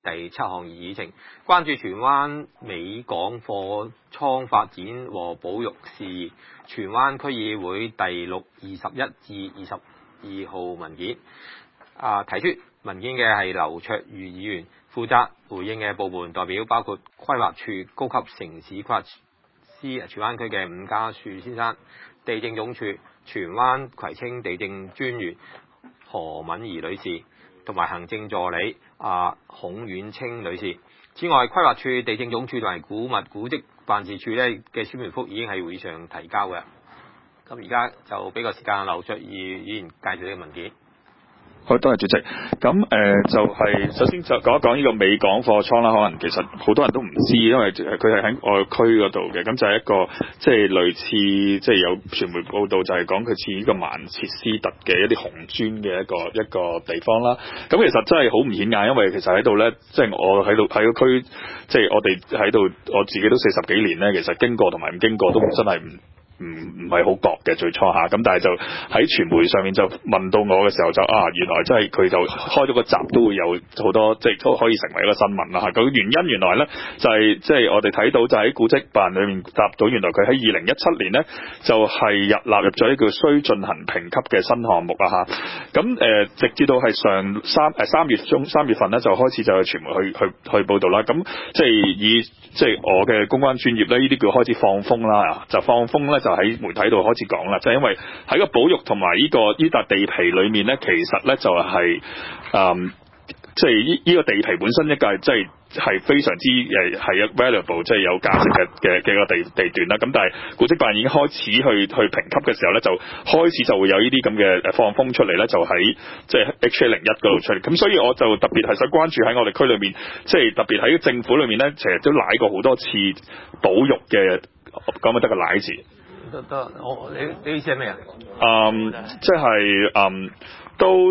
第7項議程，關注荃灣美港貨倉發展和保育事宜，荃灣區議會第6、21至22號文件。提出文件嘅係劉卓宇議員，負責回應嘅部門代表包括規劃處高級城市規劃師荃灣區嘅伍家樹先生、地政總署荃灣葵青地政專員何敏儀女士同埋行政助理孔婉清女士。此外，規劃處、地政總署同埋古物古蹟辦事處咧嘅書面覆已經喺會上提交嘅。咁而家就俾個時間劉卓宇議員介紹呢個文件。 好，多謝主席。咁就係首先就講一講呢個美港貨倉啦。可能其實好多人都唔知，因為佢係喺外區嗰度嘅。咁就係一個即係類似即係有傳媒報道就係講佢似呢個曼徹斯特嘅一啲紅磚嘅一個地方啦。咁其實真係好唔顯眼，因為其實喺度咧，即係我喺度喺個區，即係我哋喺度，我自己都40幾年咧，其實經過同埋唔經過都真係唔係好覺嘅最初下，咁但係就喺傳媒上面就問到我嘅時候就原來真係佢就開咗個集都會有好多即係都可以成為一個新聞啦嚇。咁原因原來咧就係即係我哋睇到就喺古蹟辦裏面答到，原來佢喺2017年咧就係納入咗呢叫需進行評級嘅新項目啊嚇。咁直至到係3月份咧就開始就有傳媒去報導啦。咁即係即係我嘅公關專業咧，呢啲叫開始放風啦，就放風咧就喺媒體度開始講啦，就係因為喺個保育同埋呢笪地皮裏面咧，其實咧就係即係呢個地皮本身一個即係非常之係 valuable 即係有價值嘅個地段啦。咁但係古蹟辦已經開始去評級嘅時候咧，就開始就會有呢啲咁嘅放風出嚟咧，就喺即係 HA01嗰度出嚟。咁所以我就特別係想關注喺我哋區裏面，即係特別喺政府裏面咧，其實都舐過好多次保育嘅，講咪得個舐字。 得，你意思係咩啊？ 即係都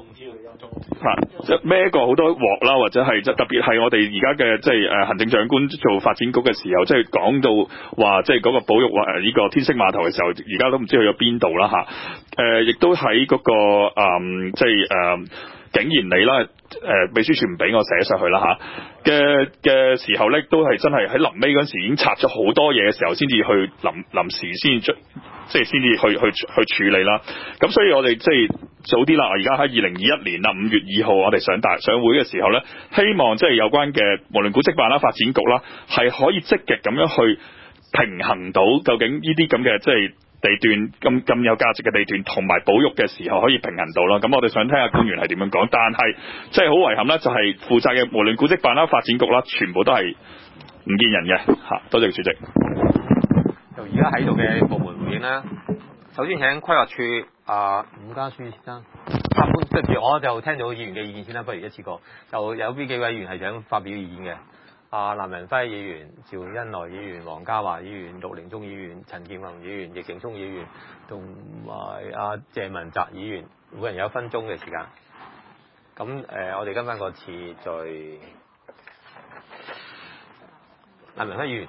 孭過好多鑊啦，或者係特別係我哋而家嘅即係行政長官做發展局嘅時候，即係講到話即係嗰個保育呢個天星碼頭嘅時候，而家都唔知去咗邊度啦嚇。亦都喺嗰個即係竟然你啦，秘書處唔俾我寫上去啦嚇嘅時候咧，都係真係喺臨尾嗰陣時已經拆咗好多嘢嘅時候，先至去臨時先即係先至去處理啦。咁所以我哋即係早啲啦，而家喺2021年啦5月2號，我哋上會嘅時候咧，希望即係有關嘅無論古蹟辦啦、發展局啦，係可以積極咁樣去平衡到究竟呢啲咁嘅即係地段咁有價值嘅地段同埋保育嘅時候可以平衡到啦。咁我哋想聽下官員係點樣講，但係即係好遺憾啦，就係負責嘅無論古蹟辦啦、發展局啦，全部都係唔見人嘅嚇。多謝主席。 就而家喺度嘅部門回應啦。首先請規劃處伍家樹先生。對唔住，我就聽到議員嘅意見先啦，不如一次過。就有邊幾位議員係想發表意見嘅？藍仁輝議員、趙恩來議員、黃家華議員、陸寧宗議員、陳建宏議員、易景聰議員同埋謝文澤議員，每人有1分鐘嘅時間。咁我哋跟翻個次序。藍仁輝議員。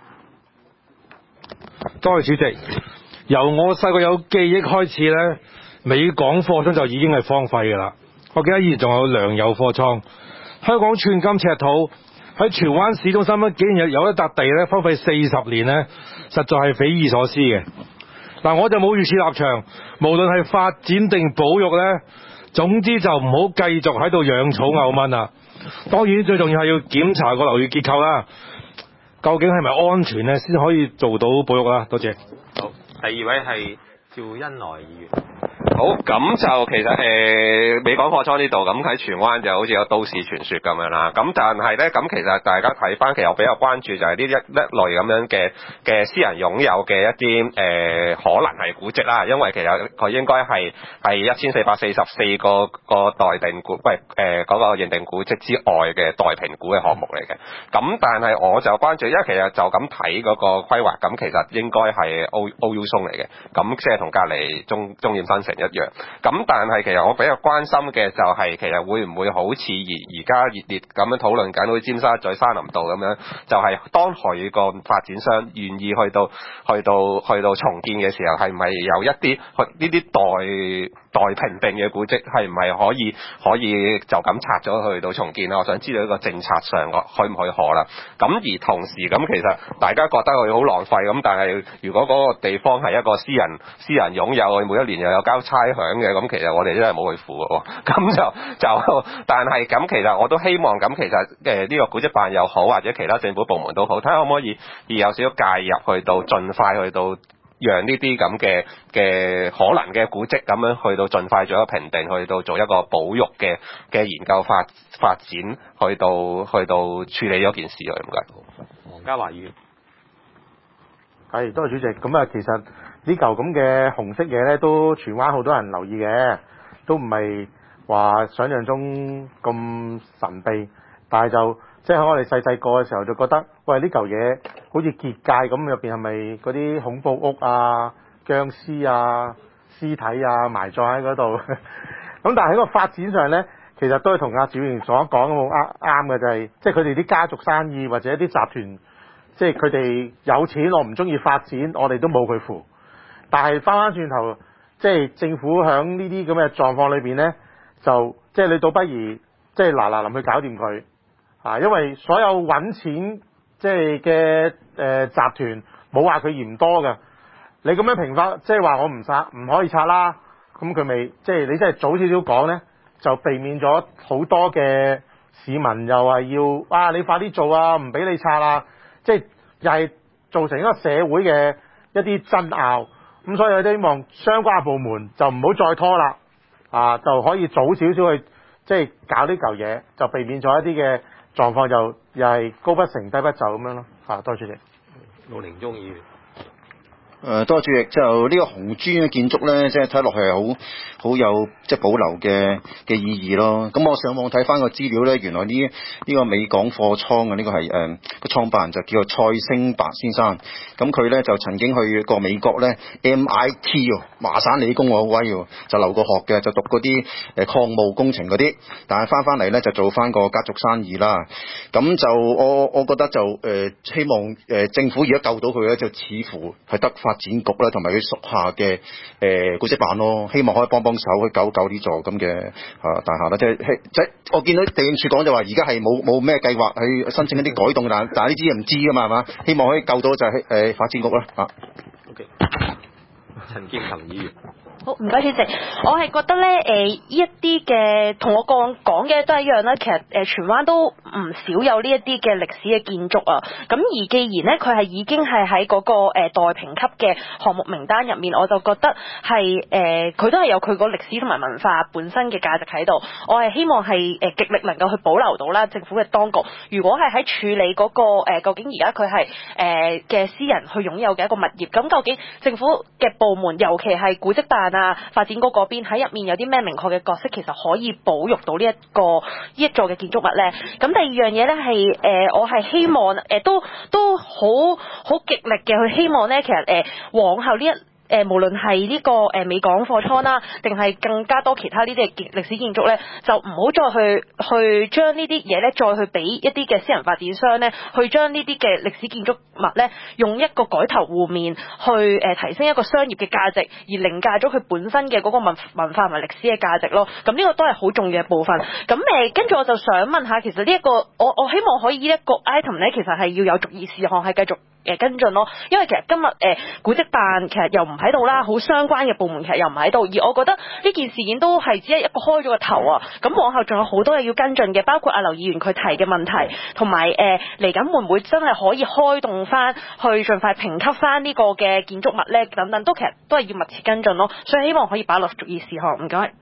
多謝主席。由我細個有記憶開始咧，美港貨倉就已經係荒廢㗎啦。我記得以前仲有良友貨倉，香港寸金尺土。喺荃灣市中心咧，竟然有一笪地咧荒廢40年咧，實在係匪夷所思嘅。嗱，我就冇如此立場，無論係發展定保育咧，總之就唔好繼續喺度養草牛蚊啦。當然最重要係要檢查個樓宇結構啦，究竟係咪安全咧，先可以做到保育啦。多謝。 好，第二位係趙恩來議員。 好，咁就其實美港貨倉呢度，咁喺荃灣就好似有都市傳說咁樣啦。咁但係咧，咁其實大家睇翻，其實我比較關注就係呢一類咁樣嘅私人擁有嘅一啲可能係古蹟啦。因為其實佢應該係1444個待定古，嗰個認定古蹟之外嘅待評估嘅項目嚟嘅。咁但係我就關注，因為其實就咁睇嗰個規劃，咁其實應該係 OU 松嚟嘅。咁即係同隔離中遠新城一樣。咁但係其實我比較關心嘅就係其實會唔會好似而家熱烈咁樣討論緊，好似尖沙咀山林道咁樣，就係當佢個發展商願意去到重建嘅時候，係咪有一啲呢啲待評定嘅古蹟係唔係可以就咁拆咗去到重建啦？我想知道一個政策上可唔可啦？咁而同時咁，其實大家覺得佢好浪費咁，但係如果嗰個地方係一個私人擁有，佢每一年又有交差餉嘅，咁其實我哋真係冇去付嘅喎。咁就但係咁，其實我都希望咁，其實呢個古蹟辦又好，或者其他政府部門都好，睇下可唔可以而有少少介入，去到盡快去到讓呢啲咁嘅可能嘅古蹟咁樣去到盡快做一個評定，去到做一個保育嘅研究發展，去到處理咗件事啊！唔該， 黃家華議員， 係多謝主席。咁啊，其實呢嚿咁嘅紅色嘢咧，都荃灣好多人留意嘅，都唔係話想象中咁神秘，但係就即係喺我哋細個嘅時候就覺得，喂，呢嚿嘢好似結界咁，入邊係咪嗰啲恐怖屋啊、僵屍啊、屍體啊埋葬喺嗰度？咁但係喺個發展上咧，其實都係同阿趙議員所講嘅好啱嘅，就係即係佢哋啲家族生意或者啲集團，即係佢哋有錢，我唔中意發展，我哋都冇佢符。但係翻返轉頭，即係政府喺呢啲咁嘅狀況裏邊咧，就即係你倒不如即係嗱臨去搞掂佢啊！因為所有揾錢即係嘅集團冇話佢嫌多㗎。你咁樣評法，即係話我唔可以拆啦，咁佢咪即係你真係早少少講咧，就避免咗好多嘅市民又話要你快啲做啊，唔俾你拆啦，即係又係造成一個社會嘅一啲爭拗。咁所以我都希望相關部門就唔好再拖啦，就可以早少少去即係搞呢嚿嘢，就避免咗一啲嘅狀況就又係高不成低不就咁樣咯。多謝主席。 陸寧宗議員。 多謝主席。就呢個紅磚嘅建築咧，即係睇落去係好有即係保留嘅意義咯。咁我上網睇翻個資料咧，原來呢個美港貨倉嘅呢個係個創辦人就叫做蔡星白先生。咁佢咧就曾經去過美國咧 MIT 麻省理工好威喎，就留過學嘅，就讀嗰啲礦務工程嗰啲。但係翻嚟咧就做翻個家族生意啦。咁就我覺得就希望政府而家救到佢咧，就似乎係得發展局啦，同埋佢屬下嘅古蹟辦咯，希望可以幫手去救呢座咁嘅大廈啦。即係我見到地政署講就話，而家係冇咩計劃去申請一啲改動，但係呢啲嘢唔知噶嘛，係嘛？希望可以救到就係發展局啦。 OK， 陳劍琴議員。 好，唔該主席。我係覺得咧，呢一啲嘅同我講嘅都係一樣啦。其實荃灣都唔少有呢一啲嘅歷史嘅建築啊。咁而既然咧佢係已經係喺嗰個待評級嘅項目名單入面，我就覺得係佢都係有佢個歷史同埋文化本身嘅價值喺度。我係希望係極力能夠去保留到啦。政府嘅當局如果係喺處理嗰個究竟而家佢係嘅私人去擁有嘅一個物業，咁究竟政府嘅部門，尤其係古蹟辦發展局嗰邊喺入面有啲咩明確嘅角色，其實可以保育到呢一座嘅建築物咧。咁第二樣嘢咧係我係希望都好極力嘅去希望咧，其實往後呢無論係呢個美港貨倉啦，定係更加多其他呢啲歷史建築咧，就唔好再去將呢啲嘢咧，再去俾一啲嘅私人發展商咧，去將呢啲嘅歷史建築物咧，用一個改頭換面去提升一個商業嘅價值，而凌駕咗佢本身嘅嗰個文化同埋歷史嘅價值咯。咁呢個都係好重要嘅部分。咁跟住我就想問下，其實呢一個我希望可以呢一個 item 咧，其實係要有續議事項係繼續跟進咯。因為其實今日古蹟辦其實又唔喺度啦，好相關嘅部門其實又唔喺度，而我覺得呢件事件都係只係一個開咗個頭啊。咁往後仲有好多嘢要跟進嘅，包括阿劉議員佢提嘅問題，同埋嚟緊會唔會真係可以開動翻去盡快評級翻呢個嘅建築物咧，等等都其實都係要密切跟進咯。所以希望可以擺落續議事項。唔該。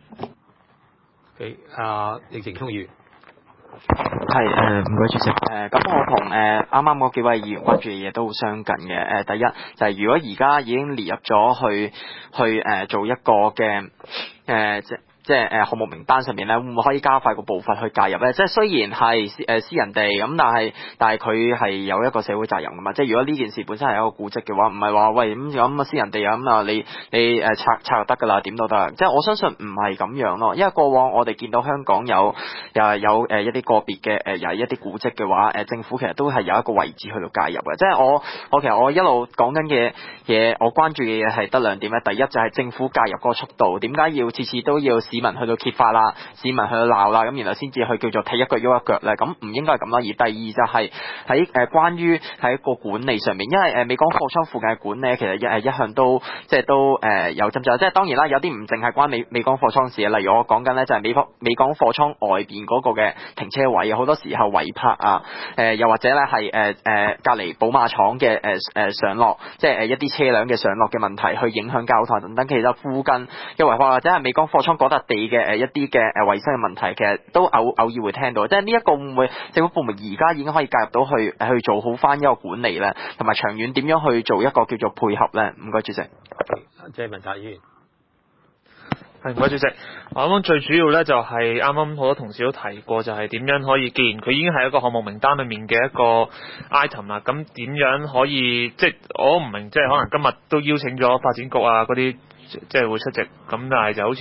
易正聰議員。 係唔該主席。咁我同啱啱嗰幾位議員關注嘅嘢都好相近嘅。第一就係如果而家已經列入咗去做一個嘅即係項目名單上面咧，會唔會可以加快個步伐去介入咧？即係雖然係私人地咁，但係佢係有一個社會責任噶嘛。即係如果呢件事本身係一個古蹟嘅話，唔係話喂咁私人地啊咁啊，你拆就得㗎啦，點都得。即係我相信唔係咁樣咯，因為過往我哋見到香港有一啲個別嘅又係一啲古蹟嘅話，政府其實都係有一個位置去到介入嘅。即係我其實我一路講緊嘅嘢，我關注嘅嘢係得兩點咧。第一就係政府介入嗰個速度，點解要次次都要市民去到揭發啦，市民去到鬧啦，咁然後先至去叫做踢一腳喐一腳咧？咁唔應該係咁啦。而第二就係喺關於喺個管理上面，因為美港貨倉附近嘅管理其實一向都即係都有斟酌。即係當然啦，有啲唔淨係關美港貨倉事啊。例如我講緊咧就係美港貨倉外邊嗰個嘅停車位，好多時候違泊啊，又或者咧係隔離寶馬廠嘅上落，即係一啲車輛嘅上落嘅問題，去影響交通等等。其實附近嘅違泊或者係美港貨倉嗰笪地嘅一啲嘅衛生嘅問題，其實都偶爾會聽到。即係呢一個會唔會政府部門而家已經可以介入到去做好翻一個管理咧，同埋長遠點樣去做一個叫做配合咧？唔該，主席。 謝文達議員。 係，唔該主席。我諗最主要咧就係啱啱好多同事都提過，就係點樣可以，既然佢已經係一個項目名單裏面嘅一個 item 啦，咁點樣可以，即係我唔明，即係可能今日都邀請咗發展局啊嗰啲，即係會出席，咁但係就好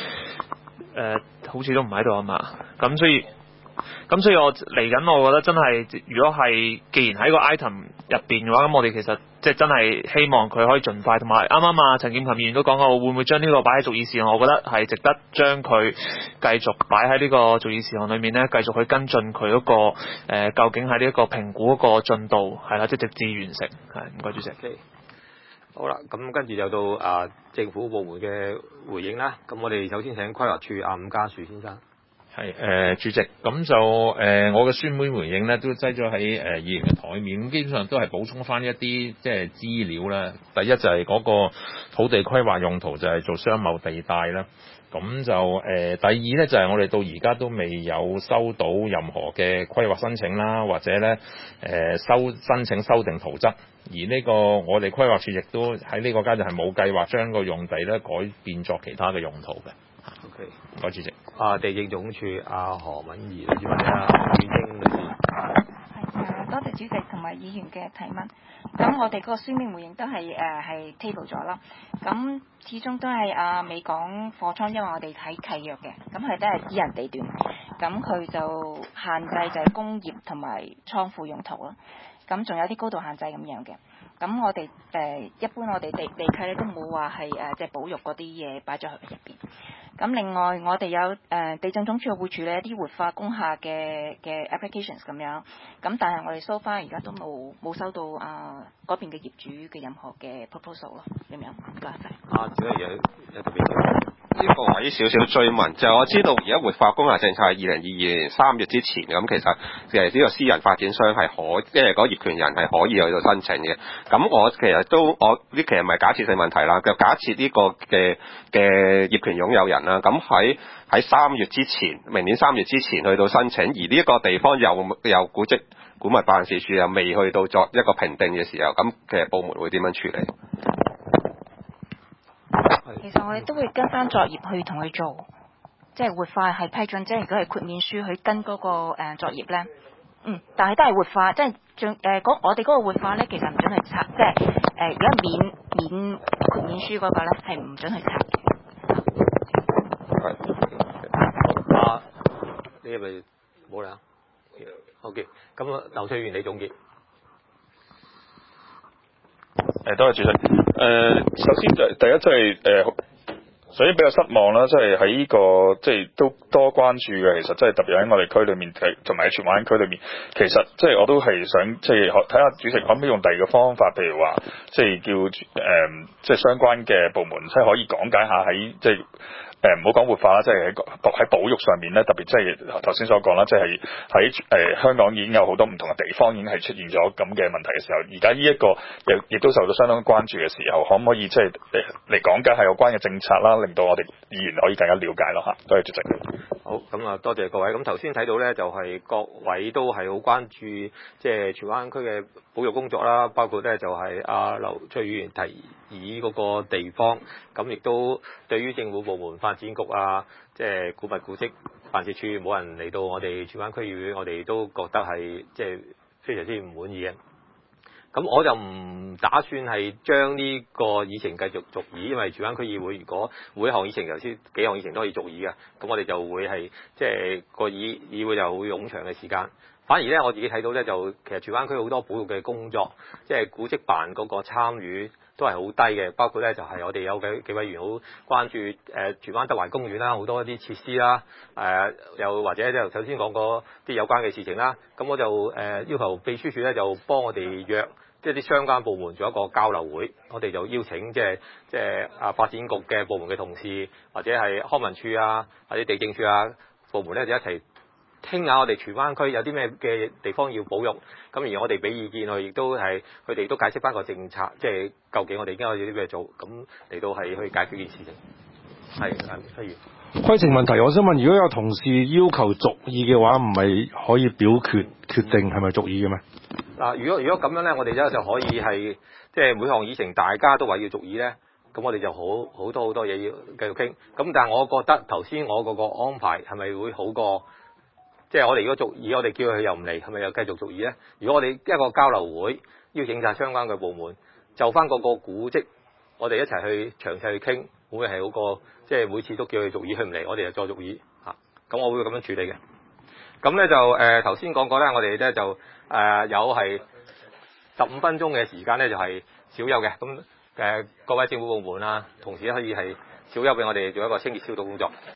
似都唔喺度啊嘛，咁所以我嚟緊，我覺得真係，如果係既然喺個 item 入邊嘅話，咁我哋其實即係真係希望佢可以盡快，同埋啱啱啊陳劍琴議員都講過，會唔會將呢個擺喺續議事項？我覺得係值得將佢繼續擺喺呢個續議事項裏面咧，繼續去跟進佢嗰個究竟喺呢一個評估嗰個進度係啦，即係直至完成。係，唔該主席。 好啦，咁跟住就到政府部門嘅回應啦。咁我哋首先請規劃署伍家樹先生。 係主席，咁就我嘅書面回應咧，都擠咗喺議員嘅台面，咁基本上都係補充翻一啲即係資料啦。第一就係嗰個土地規劃用途就係做商貿地帶啦。咁就第二咧就係我哋到而家都未有收到任何嘅規劃申請啦，或者咧申請修訂圖則，而呢個我哋規劃處亦都喺呢個階段係冇計劃將個用地咧改變作其他嘅用途嘅。 OK， 唔該主席。 地政總署何敏儀女士或者許晶女士。 多謝主席同埋議員嘅提問。咁我哋個書面回應都係table 咗啦。咁始終都係美港貨倉，因為我哋睇契約嘅，咁佢都係私人地段，咁佢就限制就係工業同埋倉庫用途咯。咁仲有啲高度限制咁樣嘅。咁我哋一般我哋地契咧都冇話係即係保育嗰啲嘢擺咗喺入邊。咁另外我哋有地政總署會處理一啲活化工廈嘅 applications 咁樣，咁但係我哋 so far 而家都冇收到嗰邊嘅業主嘅任何嘅 proposal 咯，咁樣唔該晒。 只係有特別呢個位少少追問，就係我知道而家活化工廈政策係2022年3月之前，咁其實呢個私人發展商係即係嗰業權人係可以去到申請嘅。咁我其實唔係假設性問題啦，就假設呢個嘅業權擁有人啦，咁喺3月之前，明年3月之前去到申請，而呢一個地方有古蹟古物辦事處又未去到作一個評定嘅時候，咁其實部門會點樣處理？ 其實我哋都會跟翻作業去同佢做，即係活化係批准，即係如果係豁免書去跟嗰個作業咧，但係都係活化，即係我哋嗰個活化咧，其實唔准去拆，即係而家免豁免書嗰個咧係唔准去拆嘅。 你係咪冇啦 ？OK， 咁劉翠元你總結。 多謝主席。首先就第一即係首先比較失望啦，即係喺呢個即係都多關注嘅，其實即係特別喺我哋區裏面，同埋喺荃灣區裏面，其實即係我都係想即係睇下主席可唔可以用第二個方法，譬如話即係叫即係相關嘅部門，即係可以講解下喺即係。唔好講活化啦，即係喺保育上面咧，特別即係頭先所講啦，即係喺香港已經有好多唔同嘅地方已經係出現咗咁嘅問題嘅時候，而家呢一個亦都受到相當關注嘅時候，可唔可以即係嚟講解下有關嘅政策啦，令到我哋議員可以更加了解咯嚇。多謝主席。 好，咁啊多謝各位。咁頭先睇到咧，就係各位都係好關注即係荃灣區嘅保育工作啦，包括咧就係阿劉翠議員提議嗰個地方，咁亦都對於政府部門發展局啊，即係古物古蹟辦事處冇人嚟到我哋荃灣區議會，我哋都覺得係即係非常之唔滿意嘅。咁我就唔打算係將呢個議程繼續續議，因為荃灣區議會如果每一項議程頭先幾項議程都可以續議嘅，咁我哋就會係即係個議會就會冗長嘅時間。反而咧我自己睇到咧就其實荃灣區好多保育嘅工作，即係古蹟辦嗰個參與都係好低嘅，包括咧就係我哋有幾位議員好關注荃灣德懷公園啦，好多一啲設施啦，又或者就首先講嗰啲有關嘅事情啦，咁我就要求秘書處咧就幫我哋約即係啲相關部門做一個交流會，我哋就邀請即係發展局嘅部門嘅同事，或者係康文署啊，或者地政署啊部門咧就一齊傾下我哋荃灣區有啲咩嘅地方要保育，咁而我哋俾意見佢，亦都係佢哋都解釋翻個政策，即係究竟我哋應該有啲咩做，咁嚟到係去解決件事情。係不如規程問題，我想問，如果有同事要求續議嘅話，唔係可以表決定係咪續議嘅咩？ 嗱，如果咁樣咧，我哋咧就可以係即係每項議程大家都話要續議咧，咁我哋就好多嘢要繼續傾。咁但係我覺得頭先我嗰個安排係咪會好過？即係我哋如果續議，我哋叫佢又唔嚟，係咪又繼續續議咧？如果我哋一個交流會邀請晒相關嘅部門，就翻個古蹟，我哋一齊去詳細去傾，會唔會係好過？即係每次都叫佢續議，佢唔嚟，我哋就再續議嚇。咁我會咁樣處理嘅。咁咧就頭先講過咧，我哋咧就有係15分鐘嘅時間咧，就係小休嘅。咁各位政府部門啊，同事可以係小休俾我哋做一個清潔消毒工作。